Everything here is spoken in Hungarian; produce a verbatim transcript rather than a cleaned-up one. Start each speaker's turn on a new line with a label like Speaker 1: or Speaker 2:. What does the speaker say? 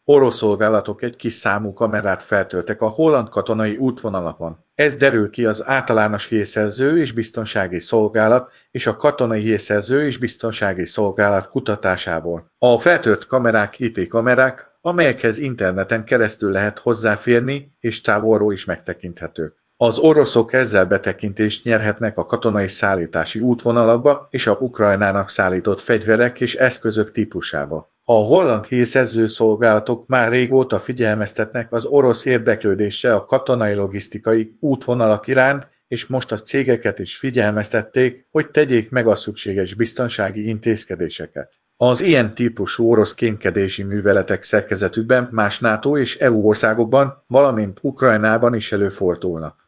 Speaker 1: Orosz szolgálatok egy kis számú kamerát feltöltek a holland katonai útvonalakon. Ez derül ki az általános hírszerző és biztonsági szolgálat és a katonai hírszerző és biztonsági szolgálat kutatásából. A feltört kamerák I P kamerák, amelyekhez interneten keresztül lehet hozzáférni és távolról is megtekinthetők. Az oroszok ezzel betekintést nyerhetnek a katonai szállítási útvonalakba és a Ukrajnának szállított fegyverek és eszközök típusába. A holland hírszerző szolgálatok már régóta figyelmeztetnek az orosz érdeklődésre a katonai logisztikai útvonalak iránt, és most a cégeket is figyelmeztették, hogy tegyék meg a szükséges biztonsági intézkedéseket. Az ilyen típusú orosz kémkedési műveletek szerkezetükben más NATO és E U országokban, valamint Ukrajnában is előfordulnak.